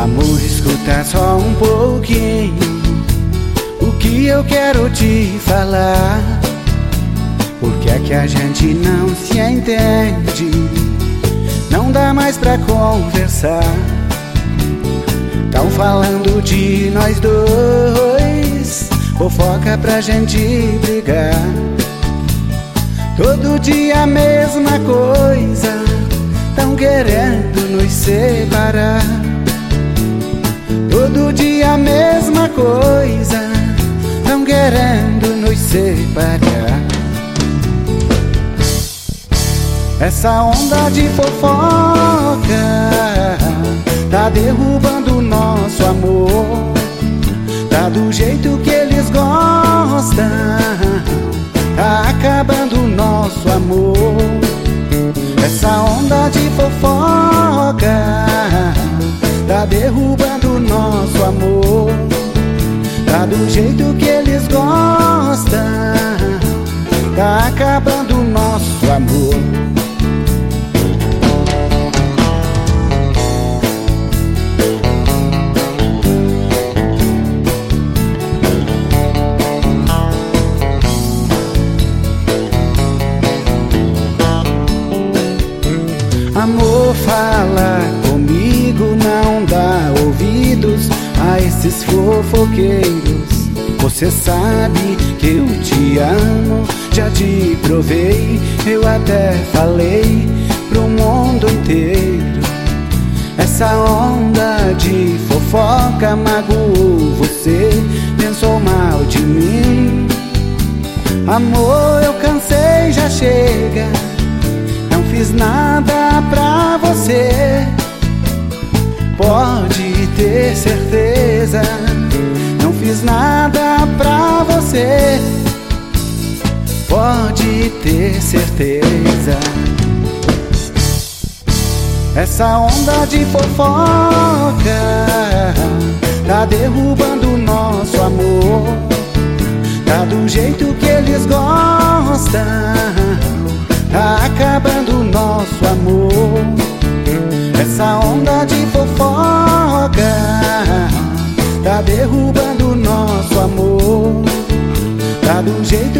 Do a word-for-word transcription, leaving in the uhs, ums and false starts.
Amor, escuta só um pouquinho o que eu quero te falar. Porque é que a gente não se entende, não dá mais pra conversar. Tão falando de nós dois, fofoca pra gente brigar. Todo dia a mesma coisa, tão querendo nos separar. Todo dia a mesma coisa, tão querendo nos separar. Essa onda de fofoca tá derrubando o nosso amor. Tá do jeito que eles gostam, tá acabando o nosso amor. Essa onda de fofoca tá derrubando o nosso amor. Tá do jeito que eles gostam, tá acabando o nosso amor. Amor, fala comigo, não dá ouvidos a esses fofoqueiros. Você sabe que eu te amo, já te provei, eu até falei pro mundo inteiro. Essa onda de fofoca magoou você, pensou mal de mim. Amor, eu cansei, já chega, não fiz nada pra você. Pode ter certeza, não fiz nada pra você. Pode ter certeza. Essa onda de fofoca tá derrubando o nosso amor. Tá do jeito que eles gostam, tá acabando o nosso amor. Essa onda de fofoca tá derrubando o nosso amor. Tá do jeito